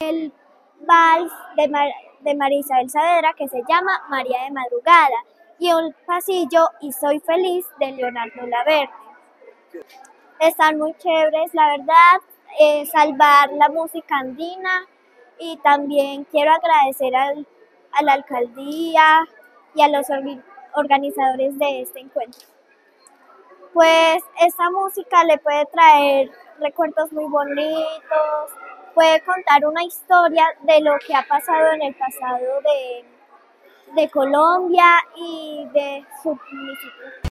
el vals de María Isabel Saavedra que se llama María de Madrugada y un pasillo y Soy Feliz de Leonardo Laverde. Están muy chéveres, la verdad, salvar la música andina y también quiero agradecer a la alcaldía y a los organizadores de este encuentro. Pues esta música le puede traer recuerdos muy bonitos, puede contar una historia de lo que ha pasado en el pasado de Colombia y de su municipio.